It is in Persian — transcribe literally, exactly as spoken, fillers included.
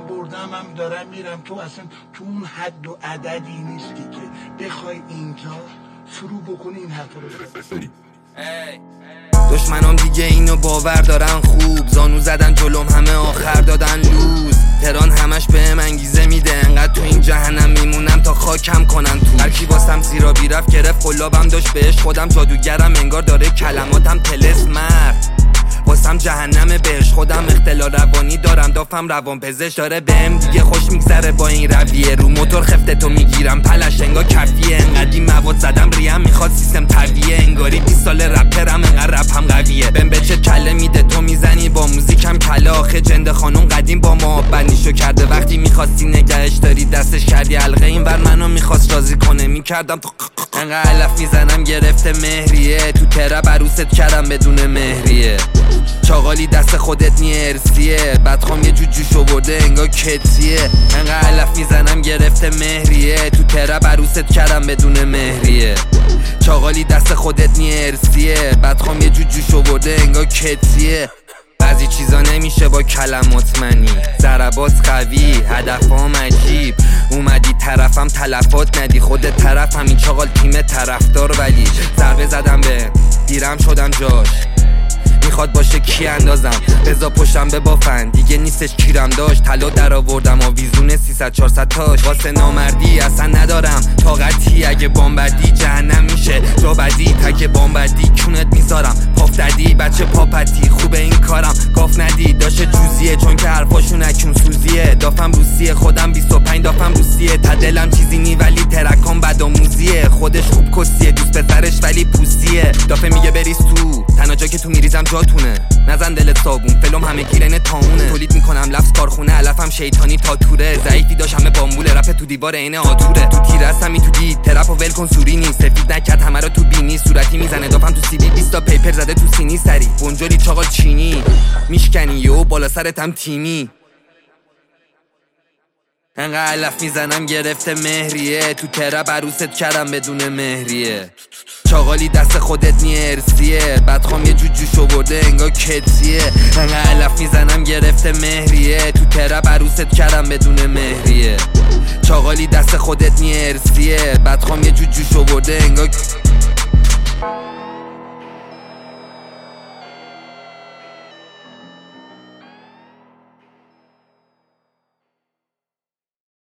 بردم هم دارم میرم. تو اصلا تو اون حد و عددی نیستی که بخوای اینجا شروع بکنی این حرفا رو بزنی. دشمنام دیگه اینو باور دارن خوب، زانو زدن جلوم همه آخر دادن لوز. تران همش بهم انگیزه میده، انقدر تو این جهنم میمونم تا خاکم کنن تو. هر کی واسم زیرا بیرفت گرفت، قلابم داشت بهش خودم جادوگرم، انگار داره کلماتم طلسمر. واسم جهنم بهش خودم اختلال روانی دارم، دافم روان پزشک داره بهم دیگه خوش میگذره با این رویه. رو موتور خفته تو میگیرم پلش انگار کفیه، انقدی مواد زدم ریم میخواد سیستم طبیعیه. انگاری بیست سال رپرم انقدر رپم قویه. بهم به چه کله میده تو میزنی با موزیکم کله. آخه جنده خانم قدیم با ما بندیشو کرده، وقتی میخواستی نگهش داری دستش کردی حلقه. این ور منو میخواست راضی کنه میکردم تو انقدر علف میزنم گرفته مهریه. تو ترپ عروست کردم بدون مهریه. چاقالی دست خودت نیرسیه، بدخوام یه جو جوش آورده انگار کتیه. انقدر علف میزنم گرفته مهریه. تو ترپ عروست کردم بدون مهریه. چاقالی دست خودت نیرسیه، بدخوام یه جو جوش آورده انگار کتیه. بعضی چیزا نمیشه با کلمات منی، ضربات قوی هدفام عجیب. اومدی طرفم تلفات ندی، خودت طرف همین چاقال تیم طرفدار. ولی ضربه زدم به دیرم شدم جاش، میخواد باشه کی اندازم بزا پشتم به بافن دیگه نیستش کیرم داشت. طلا در آوردم آویزون سیصد چهارصد تاش، واسه نامردی اصلا ندارم طاقتی. اگه بامبدی جهنم میشه جا بدی، تک بامبدی کونت میذارم پافتدی. بچه پاپتی خوبه این کارم گاف ندی، داشه جوزیه چون که حرفاشون اکون سوزیه. دافم روسیه خودم بیست و پنج دافم روسیه. تا دلم چیزی نی ولی ترکام بدآموزیه. خودش خوب کسیه دوست پسرش ولی پوسیه. دافه میگه بریز تو تنها جا که تو میریزم جاتونه، نزن دلت صابون فلوم همه گیرن تامونه. تولید میکنم لفظ کارخونه علفم شیطانی تا توره. ضعیفی داشت همه بامبوله رپ تو دیوار عین آتوره. تو تیر هستم تو دید ترپ و ول کن سوری نیست. سفید نکرد همه رو تو بینی صورتی میزنه. دافم تو سی وی بیست تا پیپر زده تو سینی سری. بونجوری چاقال چینی میشکنی یو بالا سرتم تیمی. انقدر علف میزنم گرفته مهریه. تو ترپ عروست کردم بدون مهریه. چاقالی دست خودت نیرسیه، بدخوام یه جو جوش آورده انگار کتیه. انقدر علف میزنم گرفته مهریه. تو ترپ عروست کردم بدون مهریه. چاقالی دست خودت نیرسیه، بدخوام یه جو جوش آورده انگار